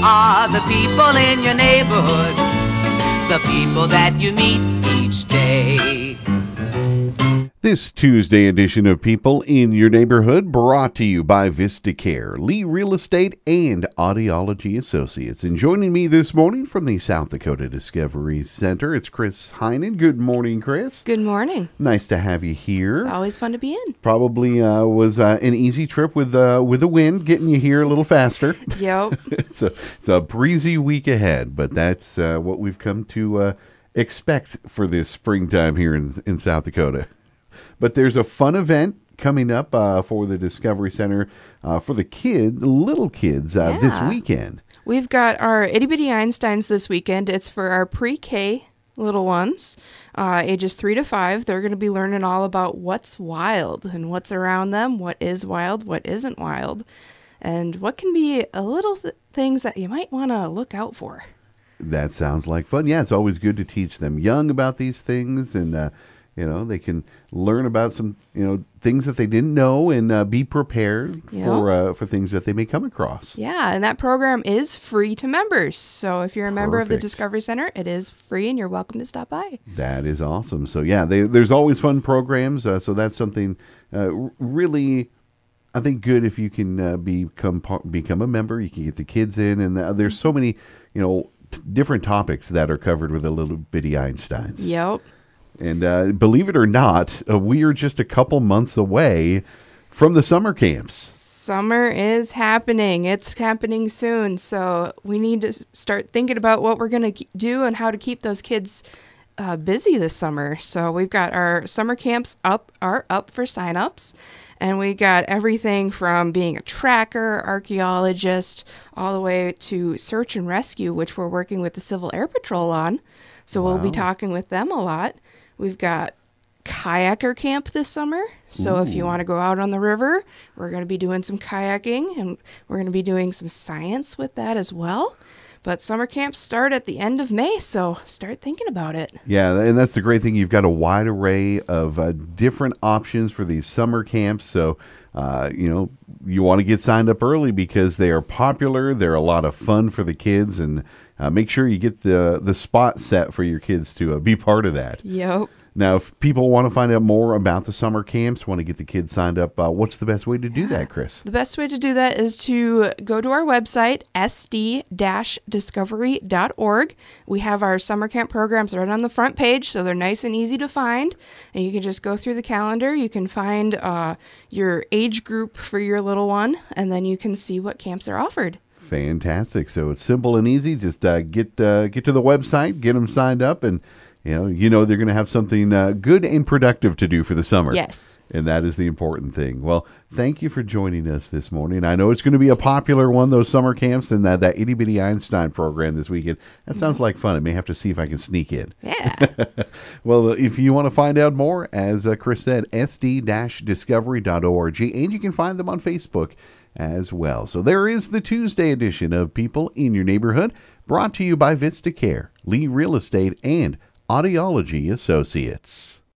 are the people in your neighborhood, the people that you meet each day. This Tuesday edition of People in Your Neighborhood brought to you by VistaCare, Lee Real Estate, and Audiology Associates. And joining me this morning from the South Dakota Discovery Center, it's Chris Heinen. Good morning, Chris. Good morning. Nice to have you here. It's always fun to be in. Probably was an easy trip with the wind, getting you here a little faster. Yep. It's a breezy week ahead, but that's what we've come to expect for this springtime here in South Dakota. But there's a fun event coming up for the Discovery Center for the little kids this weekend. We've got our Itty Bitty Einsteins this weekend. It's for our pre-K little ones, ages 3 to 5. They're going to be learning all about what's wild and what's around them, what is wild, what isn't wild, and what can be a little things that you might want to look out for. That sounds like fun. Yeah, it's always good to teach them young about these things, and they can learn about some, things that they didn't know and be prepared for things that they may come across. Yeah, and that program is free to members. So if you're a member of the Discovery Center, it is free and you're welcome to stop by. That is awesome. So yeah, there's always fun programs. So that's something really, I think, good if you can become a member. You can get the kids in, and there's so many, different topics that are covered with the Little Bitty Einsteins. Yep. And believe it or not, we are just a couple months away from the summer camps. Summer is happening. It's happening soon. So we need to start thinking about what we're going to do and how to keep those kids busy this summer. So we've got our summer camps up for signups. And we got everything from being a tracker, archaeologist, all the way to search and rescue, which we're working with the Civil Air Patrol on. So we'll be talking with them a lot. We've got kayaker camp this summer. So if you want to go out on the river, we're going to be doing some kayaking, and we're going to be doing some science with that as well. But summer camps start at the end of May, so start thinking about it. Yeah, and that's the great thing. You've got a wide array of different options for these summer camps. So, you want to get signed up early because they are popular. They're a lot of fun for the kids, and make sure you get the spot set for your kids to be part of that. Yep. Now, if people want to find out more about the summer camps, want to get the kids signed up, what's the best way to do that, Chris? The best way to do that is to go to our website, sd-discovery.org. We have our summer camp programs right on the front page, so they're nice and easy to find. And you can just go through the calendar. You can find your age group for your little one, and then you can see what camps are offered. Fantastic. So it's simple and easy. Just get to the website, get them signed up, and they're going to have something good and productive to do for the summer. Yes. And that is the important thing. Well, thank you for joining us this morning. I know it's going to be a popular one, those summer camps, and that Itty Bitty Einstein program this weekend. That sounds like fun. I may have to see if I can sneak in. Yeah. Well, if you want to find out more, as Chris said, sd-discovery.org, and you can find them on Facebook as well. So there is the Tuesday edition of People in Your Neighborhood, brought to you by VistaCare, Lee Real Estate, and Audiology Associates.